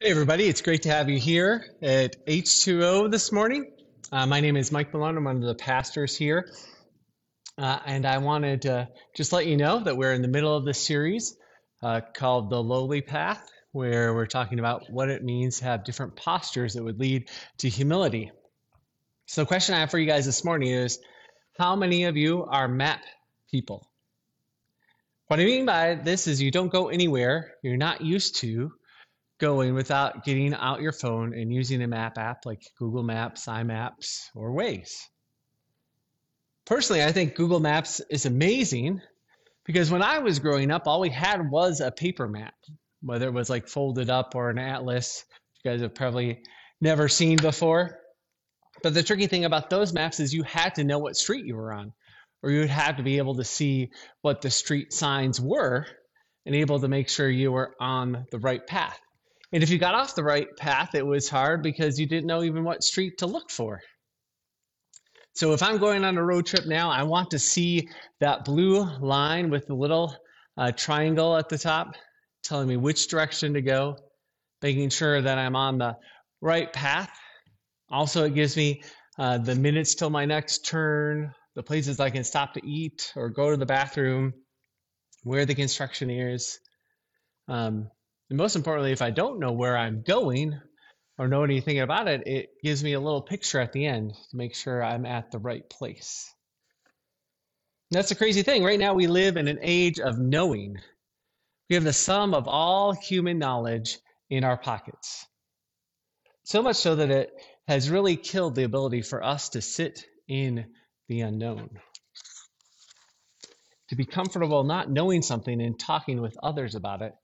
Hey, everybody. It's great to have you here at H2O this morning. My name is Mike Malone. I'm one of the pastors here. And I wanted to just let you know that we're in the middle of this series called The Lowly Path, where we're talking about what it means to have different postures that would lead to humility. So, the question I have for you guys this morning is how many of you are map people? What I mean by this is you don't go anywhere you're not used to going without getting out your phone and using a map app like Google Maps, iMaps, or Waze. Personally, I think Google Maps is amazing because when I was growing up, all we had was a paper map, whether it was like folded up or an atlas, you guys have probably never seen before. But the tricky thing about those maps is you had to know what street you were on, or you would have to be able to see what the street signs were and able to make sure you were on the right path. And if you got off the right path, it was hard because you didn't know even what street to look for. So if I'm going on a road trip now, I want to see that blue line with the little triangle at the top telling me which direction to go, making sure that I'm on the right path. Also, it gives me the minutes till my next turn, the places I can stop to eat or go to the bathroom, where the construction is. And most importantly, if I don't know where I'm going or know anything about it, it gives me a little picture at the end to make sure I'm at the right place. And that's the crazy thing. Right now, we live in an age of knowing. We have the sum of all human knowledge in our pockets. So much so that it has really killed the ability for us to sit in the unknown. To be comfortable not knowing something and talking with others about it,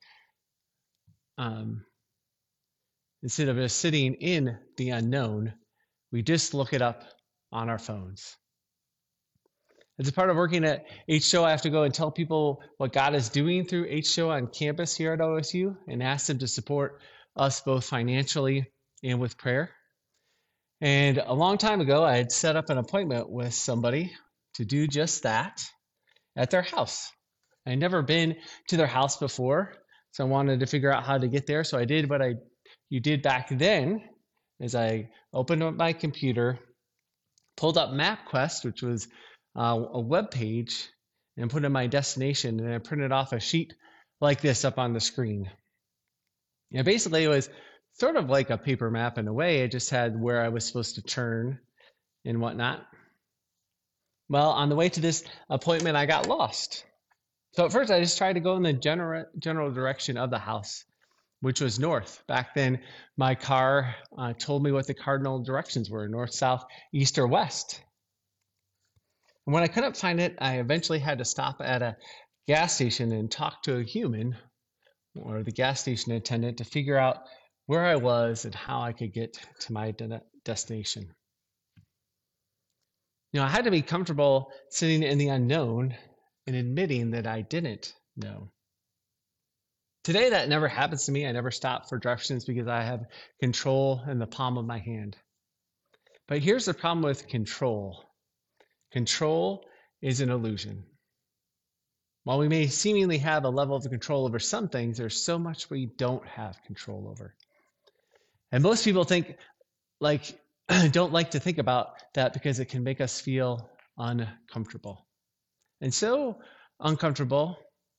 instead of just sitting in the unknown, we just look it up on our phones. As a part of working at HShow, I have to go and tell people what God is doing through HShow on campus here at OSU and ask them to support us both financially and with prayer. And a long time ago, I had set up an appointment with somebody to do just that at their house. I'd never been to their house before, so I wanted to figure out how to get there. So I did what you did back then, is I opened up my computer, pulled up MapQuest, which was a web page, and put in my destination, and I printed off a sheet like this up on the screen. And basically, it was sort of like a paper map in a way. It just had where I was supposed to turn and whatnot. Well, on the way to this appointment, I got lost. So at first, I just tried to go in the general direction of the house, which was north. Back then, my car told me what the cardinal directions were: north, south, east, or west. And when I couldn't find it, I eventually had to stop at a gas station and talk to a human or the gas station attendant to figure out where I was and how I could get to my destination. I had to be comfortable sitting in the unknown and admitting that I didn't know. Today, that never happens to me. I never stop for directions because I have control in the palm of my hand. But here's the problem with control. Control is an illusion. While we may seemingly have a level of control over some things, there's so much we don't have control over. And most people don't like to think about that because it can make us feel uncomfortable. And so uncomfortable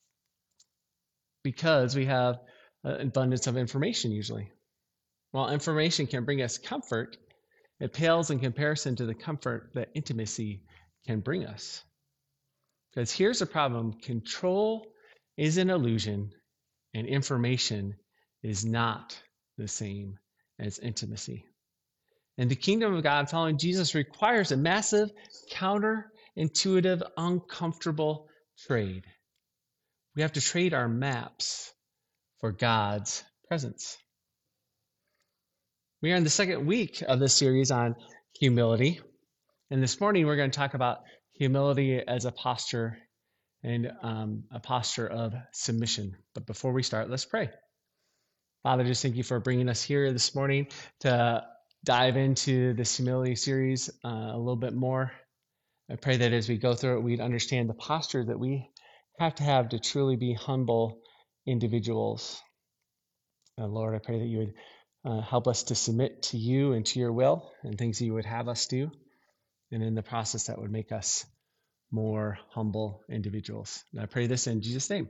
because we have an abundance of information usually. While information can bring us comfort, it pales in comparison to the comfort that intimacy can bring us. Because here's the problem: control is an illusion, and information is not the same as intimacy. And the kingdom of God following Jesus requires a massive, counterintuitive, uncomfortable trade. We have to trade our maps for God's presence. We are in the second week of this series on humility. And this morning we're going to talk about humility as a posture and a posture of submission. But before we start, let's pray. Father, just thank you for bringing us here this morning to dive into this humility series a little bit more. I pray that as we go through it, we'd understand the posture that we have to truly be humble individuals. Lord, I pray that you would help us to submit to you and to your will and things that you would have us do. And in the process, that would make us more humble individuals. And I pray this in Jesus' name.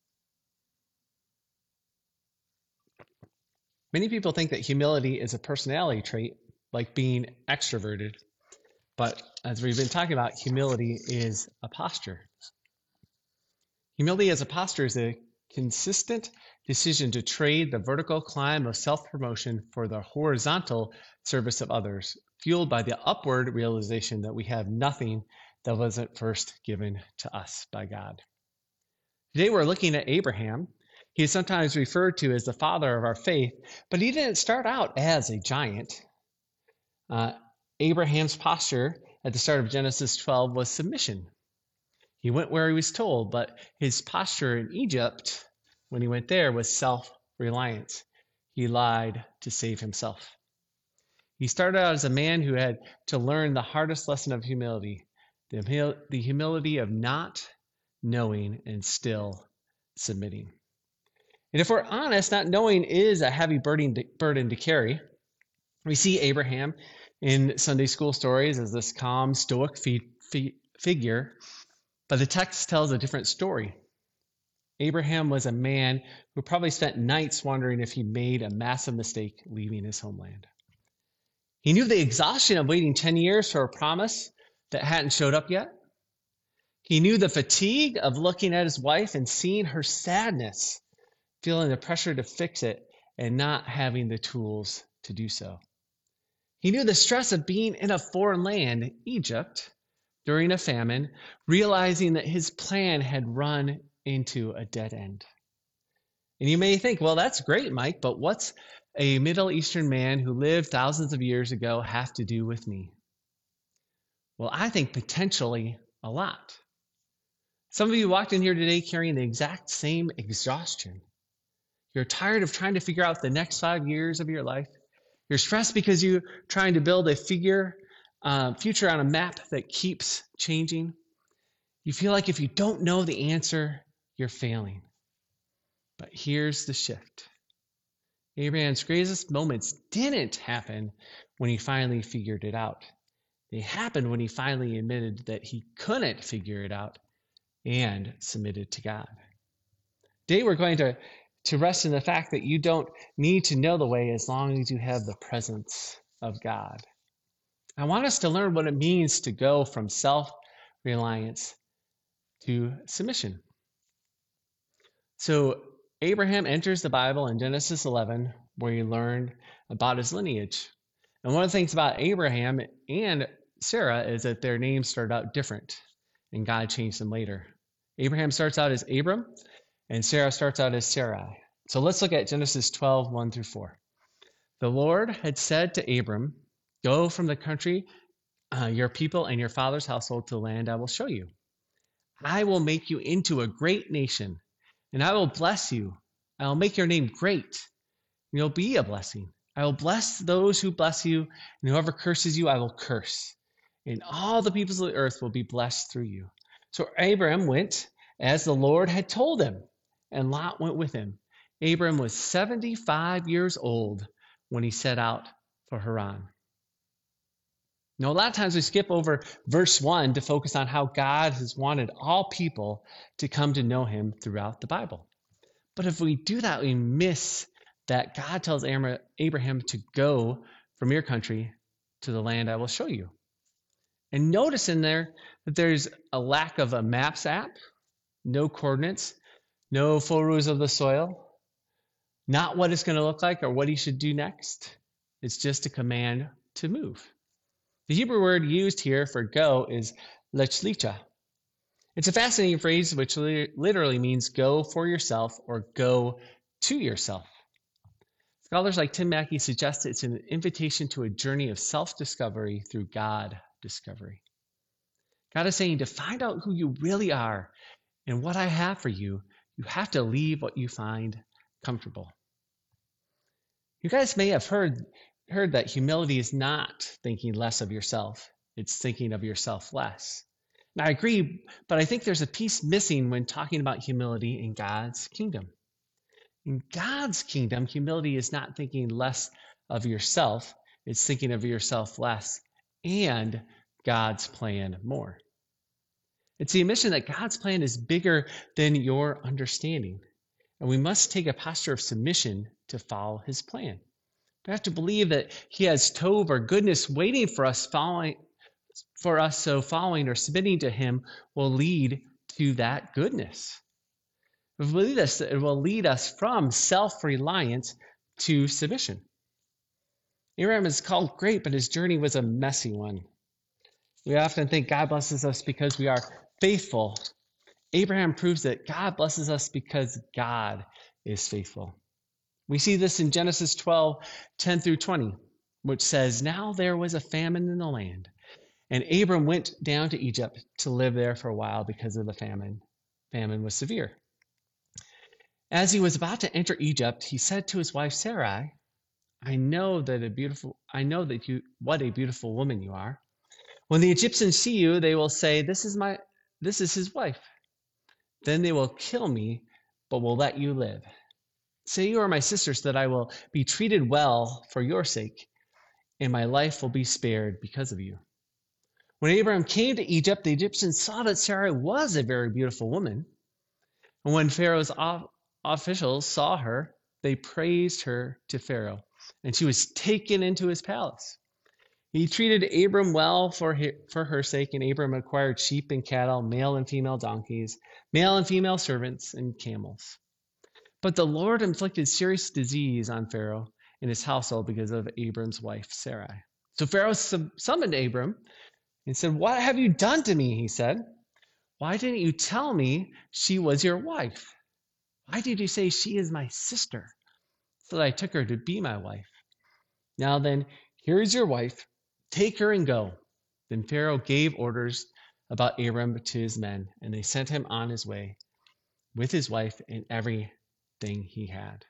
Many people think that humility is a personality trait, like being extroverted. But as we've been talking about, humility is a posture. Humility as a posture is a consistent decision to trade the vertical climb of self-promotion for the horizontal service of others, fueled by the upward realization that we have nothing that wasn't first given to us by God. Today we're looking at Abraham. He is sometimes referred to as the father of our faith, but he didn't start out as a giant. Abraham's posture at the start of Genesis 12 was submission. He went where he was told, but his posture in Egypt, when he went there, was self-reliance. He lied to save himself. He started out as a man who had to learn the hardest lesson of humility, the humility of not knowing and still submitting. And if we're honest, not knowing is a heavy burden to carry. We see Abraham in Sunday school stories as this calm, stoic figure, but the text tells a different story. Abraham was a man who probably spent nights wondering if he made a massive mistake leaving his homeland. He knew the exhaustion of waiting 10 years for a promise that hadn't showed up yet. He knew the fatigue of looking at his wife and seeing her sadness, feeling the pressure to fix it and not having the tools to do so. He knew the stress of being in a foreign land, Egypt, during a famine, realizing that his plan had run into a dead end. And you may think, well, that's great, Mike, but what's a Middle Eastern man who lived thousands of years ago have to do with me? Well, I think potentially a lot. Some of you walked in here today carrying the exact same exhaustion. You're tired of trying to figure out the next 5 years of your life. You're stressed because you're trying to build a future on a map that keeps changing. You feel like if you don't know the answer, you're failing. But here's the shift. Abraham's greatest moments didn't happen when he finally figured it out. They happened when he finally admitted that he couldn't figure it out and submitted to God. Today we're going to rest in the fact that you don't need to know the way as long as you have the presence of God. I want us to learn what it means to go from self-reliance to submission. So Abraham enters the Bible in Genesis 11, where you learn about his lineage. And one of the things about Abraham and Sarah is that their names started out different, and God changed them later. Abraham starts out as Abram, and Sarah starts out as Sarai. So let's look at Genesis 12, 1 through 4. The Lord had said to Abram, "Go from the country, your people, and your father's household to the land I will show you. I will make you into a great nation, and I will bless you. I will make your name great, and you'll be a blessing. I will bless those who bless you, and whoever curses you, I will curse. And all the peoples of the earth will be blessed through you." So Abram went as the Lord had told him, and Lot went with him. Abram was 75 years old when he set out for Haran. Now, a lot of times we skip over verse 1 to focus on how God has wanted all people to come to know him throughout the Bible. But if we do that, we miss that God tells Abraham to go from your country to the land I will show you. And notice in there that there's a lack of a maps app, no coordinates, no photos of the soil, not what it's going to look like or what he should do next. It's just a command to move. The Hebrew word used here for go is lechlicha. It's a fascinating phrase which literally means go for yourself or go to yourself. Scholars like Tim Mackey suggest it's an invitation to a journey of self-discovery through God discovery. God is saying to find out who you really are and what I have for you, you have to leave what you find comfortable. You guys may have heard that humility is not thinking less of yourself. It's thinking of yourself less. And I agree, but I think there's a piece missing when talking about humility in God's kingdom. In God's kingdom, humility is not thinking less of yourself, it's thinking of yourself less and God's plan more. It's the admission that God's plan is bigger than your understanding, and we must take a posture of submission to follow his plan. We have to believe that he has tov or goodness waiting for us, so following or submitting to him will lead to that goodness. If we believe this, it will lead us from self-reliance to submission. Abraham is called great, but his journey was a messy one. We often think God blesses us because we are faithful. Abraham proves that God blesses us because God is faithful. We see this in Genesis 12:10 through 20, which says, "Now there was a famine in the land, and Abram went down to Egypt to live there for a while because of the famine. Famine was severe. As he was about to enter Egypt, he said to his wife Sarai, what a beautiful woman you are. When the Egyptians see you, they will say, this is his wife. Then they will kill me, but will let you live. Say you are my sister, so that I will be treated well for your sake, and my life will be spared because of you." When Abraham came to Egypt, the Egyptians saw that Sarai was a very beautiful woman. And when Pharaoh's officials saw her, they praised her to Pharaoh, and she was taken into his palace. He treated Abram well for her sake, and Abram acquired sheep and cattle, male and female donkeys, male and female servants, and camels. But the Lord inflicted serious disease on Pharaoh and his household because of Abram's wife, Sarai. So Pharaoh summoned Abram and said, "What have you done to me?" he said. "Why didn't you tell me she was your wife? Why did you say she is my sister, so that I took her to be my wife? Now then, here is your wife. Take her and go." Then Pharaoh gave orders about Abram to his men, and they sent him on his way with his wife and everything he had.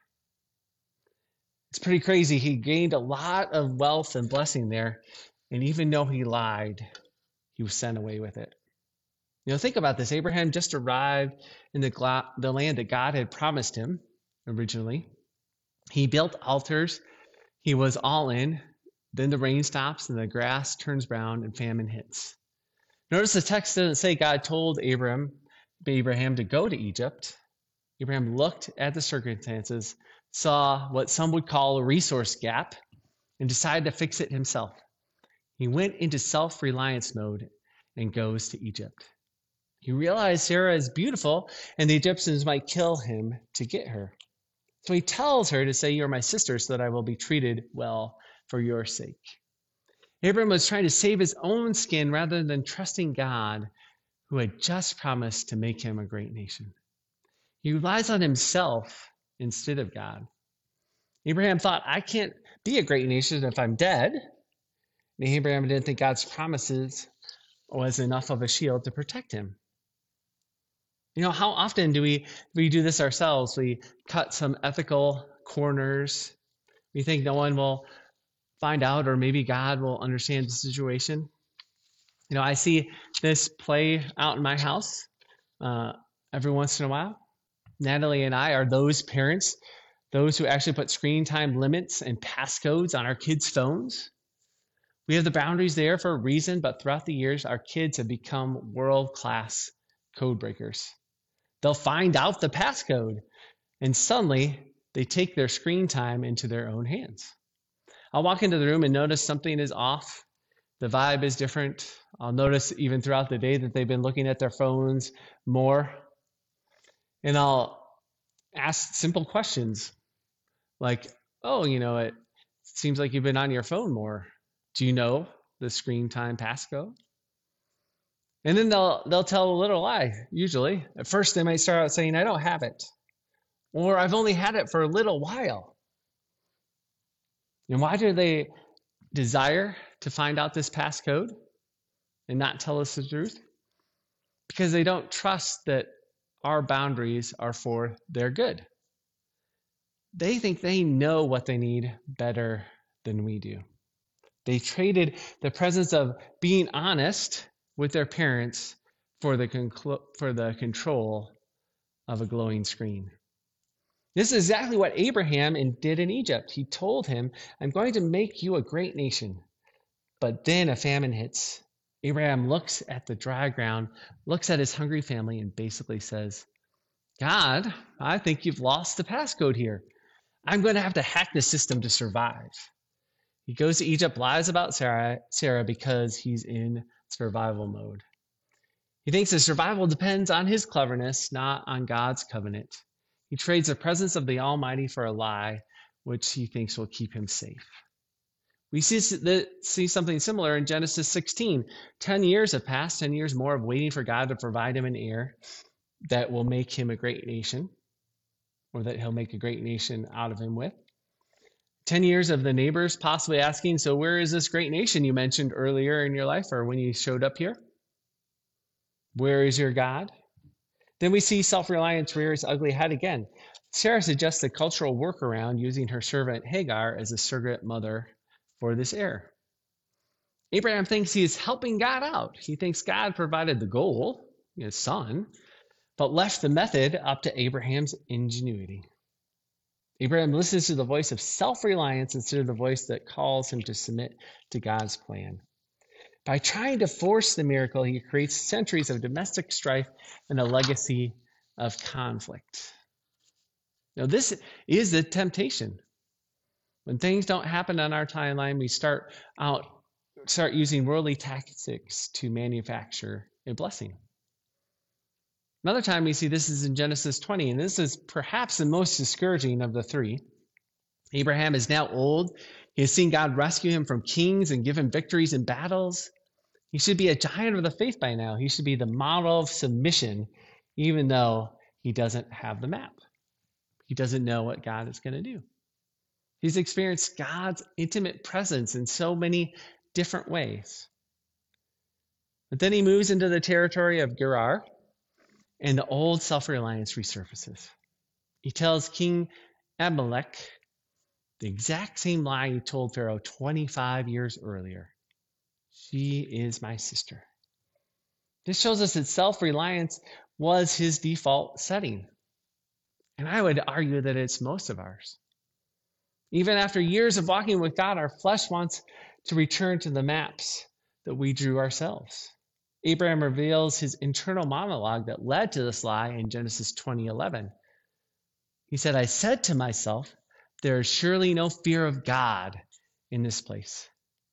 It's pretty crazy. He gained a lot of wealth and blessing there, and even though he lied, he was sent away with it. Think about this. Abraham just arrived in the land that God had promised him originally. He built altars. He was all in. Then the rain stops and the grass turns brown and famine hits. Notice the text doesn't say God told Abraham to go to Egypt. Abraham looked at the circumstances, saw what some would call a resource gap, and decided to fix it himself. He went into self-reliance mode and goes to Egypt. He realized Sarah is beautiful, and the Egyptians might kill him to get her. So he tells her to say, "You are my sister, so that I will be treated well for your sake." Abraham was trying to save his own skin rather than trusting God, who had just promised to make him a great nation. He relies on himself instead of God. Abraham thought, "I can't be a great nation if I'm dead." And Abraham didn't think God's promises was enough of a shield to protect him. How often do we do this ourselves? We cut some ethical corners. We think no one will find out, or maybe God will understand the situation. I see this play out in my house every once in a while. Natalie and I are those parents, those who actually put screen time limits and passcodes on our kids' phones. We have the boundaries there for a reason, but throughout the years, our kids have become world-class code breakers. They'll find out the passcode, and suddenly they take their screen time into their own hands. I'll walk into the room and notice something is off. The vibe is different. I'll notice even throughout the day that they've been looking at their phones more. And I'll ask simple questions like, it seems like you've been on your phone more. Do you know the screen time passcode? And then they'll tell a little lie, usually. At first, they might start out saying, "I don't have it." Or, "I've only had it for a little while." And why do they desire to find out this passcode and not tell us the truth? Because they don't trust that our boundaries are for their good. They think they know what they need better than we do. They traded the presence of being honest with their parents for the control of a glowing screen. This is exactly what Abraham did in Egypt. He told him, I'm going to make you a great nation. But then a famine hits. Abraham looks at the dry ground, looks at his hungry family, and basically says, God, I think you've lost the passcode here. I'm going to have to hack the system to survive. He goes to Egypt, lies about Sarah because he's in survival mode. He thinks his survival depends on his cleverness, not on God's covenant. He trades the presence of the Almighty for a lie, which he thinks will keep him safe. We see something similar in Genesis 16. 10 years have passed, 10 years more of waiting for God to provide him an heir that will make him a great nation, or that he'll make a great nation out of him with. 10 years of the neighbors possibly asking, so where is this great nation you mentioned earlier in your life or when you showed up here? Where is your God? Then we see self-reliance rear its ugly head again. Sarah suggests a cultural workaround using her servant Hagar as a surrogate mother for this heir. Abraham thinks he is helping God out. He thinks God provided the goal, his son, but left the method up to Abraham's ingenuity. Abraham listens to the voice of self-reliance instead of the voice that calls him to submit to God's plan. By trying to force the miracle, he creates centuries of domestic strife and a legacy of conflict. Now, this is the temptation. When things don't happen on our timeline, we start using worldly tactics to manufacture a blessing. Another time we see this is in Genesis 20, and this is perhaps the most discouraging of the three. Abraham is now old. He has seen God rescue him from kings and give him victories in battles. He should be a giant of the faith by now. He should be the model of submission, even though he doesn't have the map. He doesn't know what God is going to do. He's experienced God's intimate presence in so many different ways. But then he moves into the territory of Gerar, and the old self-reliance resurfaces. He tells King Abimelech the exact same lie he told Pharaoh 25 years earlier. She is my sister. This shows us that self-reliance was his default setting. And I would argue that it's most of ours. Even after years of walking with God, our flesh wants to return to the maps that we drew ourselves. Abraham reveals his internal monologue that led to this lie in Genesis 20:11. He said, I said to myself, there is surely no fear of God in this place.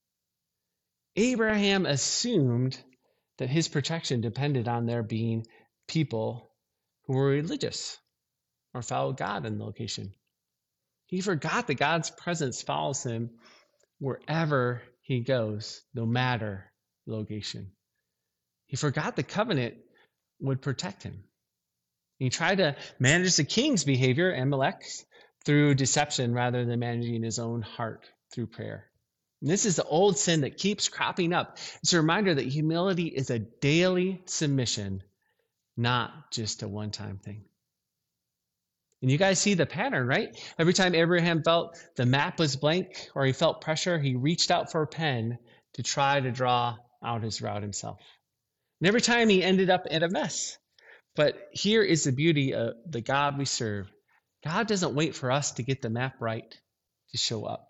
Abraham assumed that his protection depended on there being people who were religious or followed God in the location. He forgot that God's presence follows him wherever he goes, no matter the location. He forgot the covenant would protect him. He tried to manage the king's behavior, Amalek, through deception rather than managing his own heart through prayer. And this is the old sin that keeps cropping up. It's a reminder that humility is a daily submission, not just a one-time thing. And you guys see the pattern, right? Every time Abraham felt the map was blank or he felt pressure, he reached out for a pen to try to draw out his route himself. And every time he ended up in a mess. But here is the beauty of the God we serve. God doesn't wait for us to get the map right to show up.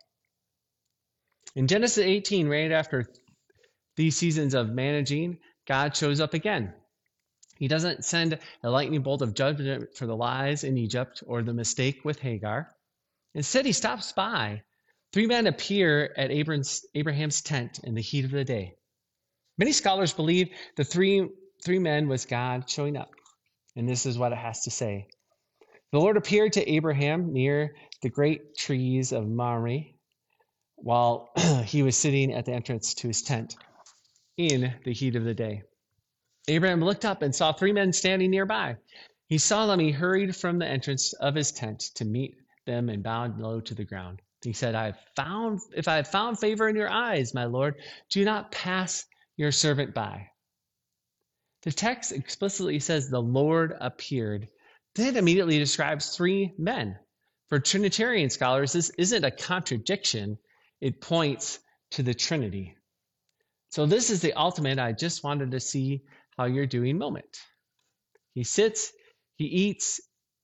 In Genesis 18, right after these seasons of managing, God shows up again. He doesn't send a lightning bolt of judgment for the lies in Egypt or the mistake with Hagar. Instead, he stops by. 3 men appear at Abraham's tent in the heat of the day. Many scholars believe the three men was God showing up. And this is what it has to say. The Lord appeared to Abraham near the great trees of Mamre while he was sitting at the entrance to his tent in the heat of the day. Abraham looked up and saw 3 men standing nearby. He saw them. He hurried from the entrance of his tent to meet them and bowed low to the ground. He said, if I have found favor in your eyes, my Lord, do not pass your servant by. The text explicitly says the Lord appeared. Then it immediately describes 3 men. For Trinitarian scholars, this isn't a contradiction. It points to the Trinity. So this is the ultimate I just wanted to see how you're doing moment. He sits, he eats,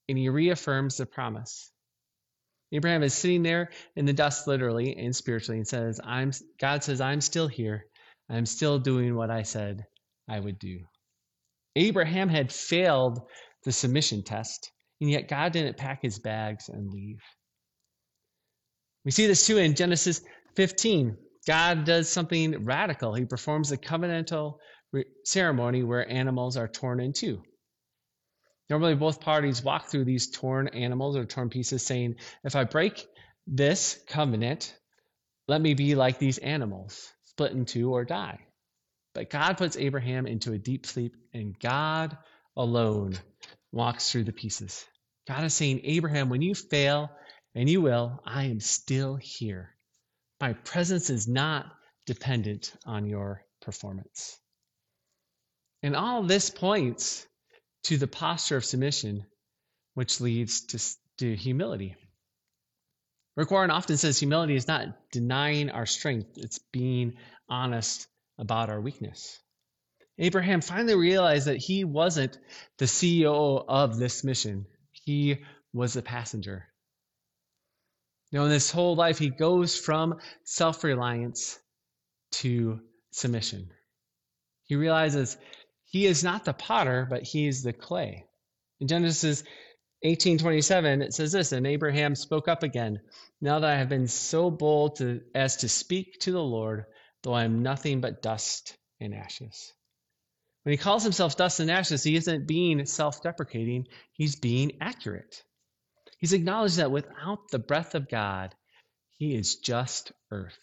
and he reaffirms the promise. Abraham is sitting there in the dust, literally and spiritually, and says, God says, I'm still here. I'm still doing what I said I would do. Abraham had failed the submission test, and yet God didn't pack his bags and leave. We see this too in Genesis 15. God does something radical. He performs a covenantal ceremony where animals are torn in two. Normally, both parties walk through these torn animals or torn pieces saying, if I break this covenant, let me be like these animals, split in two or die. But God puts Abraham into a deep sleep, and God alone walks through the pieces. God is saying, Abraham, when you fail, and you will, I am still here. My presence is not dependent on your performance. And all of this points to the posture of submission, which leads to humility. Rick Warren often says humility is not denying our strength, it's being honest about our weakness. Abraham finally realized that he wasn't the CEO of this mission. He was a passenger. In this whole life, he goes from self-reliance to submission. He realizes he is not the potter, but he is the clay. In Genesis 18:27, it says this, and Abraham spoke up again, now that I have been so bold as to speak to the Lord, though I am nothing but dust and ashes. When he calls himself dust and ashes, he isn't being self-deprecating, he's being accurate. He's acknowledged that without the breath of God, he is just earth.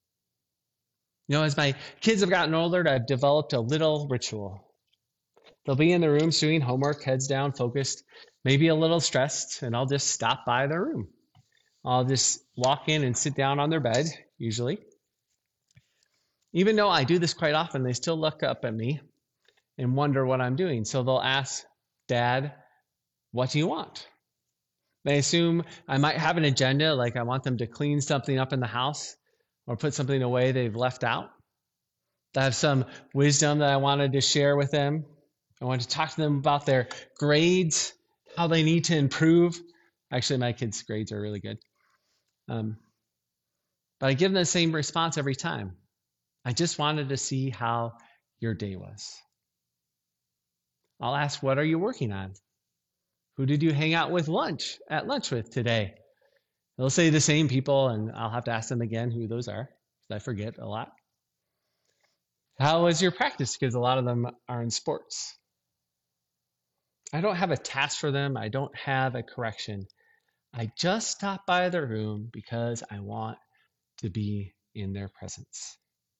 As my kids have gotten older, I've developed a little ritual. They'll be in the rooms doing homework, heads down, focused, maybe a little stressed, and I'll just stop by their room. I'll just walk in and sit down on their bed, usually. Even though I do this quite often, they still look up at me and wonder what I'm doing. So they'll ask, Dad, what do you want? They assume I might have an agenda, like I want them to clean something up in the house or put something away they've left out. I have some wisdom that I wanted to share with them. I want to talk to them about their grades, how they need to improve. Actually, my kids' grades are really good. But I give them the same response every time. I just wanted to see how your day was. I'll ask, what are you working on? Who did you hang out with at lunch with today? They'll say the same people, and I'll have to ask them again who those are, because I forget a lot. How was your practice? Because a lot of them are in sports. I don't have a task for them. I don't have a correction. I just stop by their room because I want to be in their presence.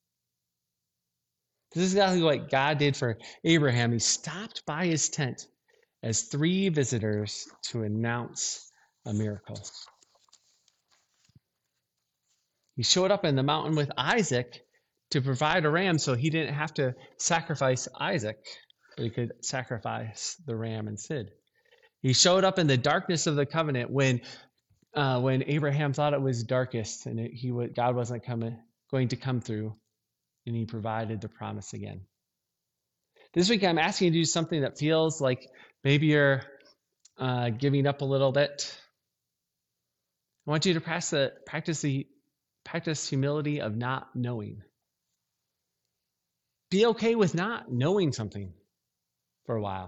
This is exactly what God did for Abraham. He stopped by his tent as 3 visitors to announce a miracle. He showed up in the mountain with Isaac to provide a ram so he didn't have to sacrifice Isaac, but he could sacrifice the ram instead. He showed up in the darkness of the covenant when Abraham thought it was darkest and God wasn't going to come through, and he provided the promise again. This week I'm asking you to do something that feels like maybe you're giving up a little bit. I want you to practice humility of not knowing. Be okay with not knowing something for a while.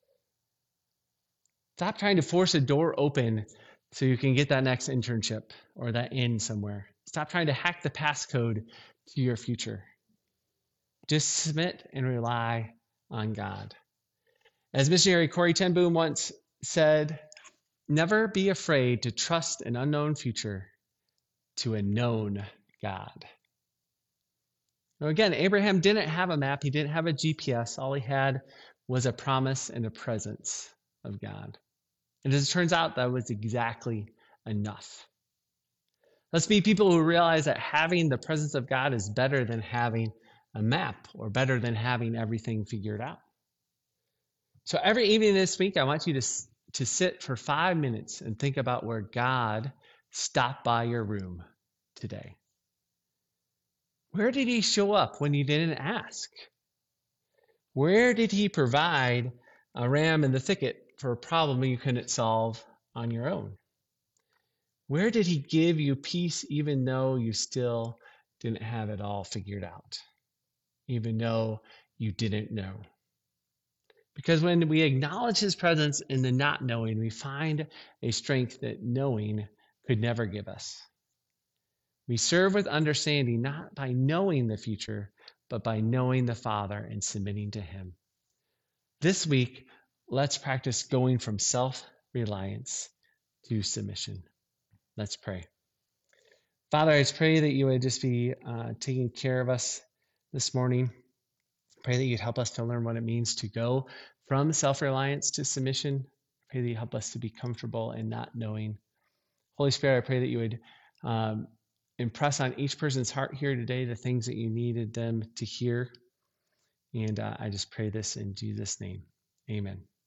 Stop trying to force a door open so you can get that next internship or that in somewhere. Stop trying to hack the passcode to your future. Just submit and rely on God. As missionary Corrie ten Boom once said, never be afraid to trust an unknown future to a known God. Now again, Abraham didn't have a map. He didn't have a GPS. All he had was a promise and a presence of God. And as it turns out, that was exactly enough. Let's be people who realize that having the presence of God is better than having a map or better than having everything figured out. So every evening this week, I want you to sit for 5 minutes and think about where God stopped by your room today. Where did he show up when you didn't ask? Where did he provide a ram in the thicket for a problem you couldn't solve on your own? Where did he give you peace even though you still didn't have it all figured out, even though you didn't know? Because when we acknowledge his presence in the not knowing, we find a strength that knowing could never give us. We serve with understanding not by knowing the future, but by knowing the Father and submitting to him. This week, let's practice going from self-reliance to submission. Let's pray. Father, I just pray that you would just be taking care of us this morning. Pray that you'd help us to learn what it means to go from self-reliance to submission. Pray that you help us to be comfortable in not knowing. Holy Spirit, I pray that you would impress on each person's heart here today the things that you needed them to hear. And I just pray this in Jesus' name. Amen.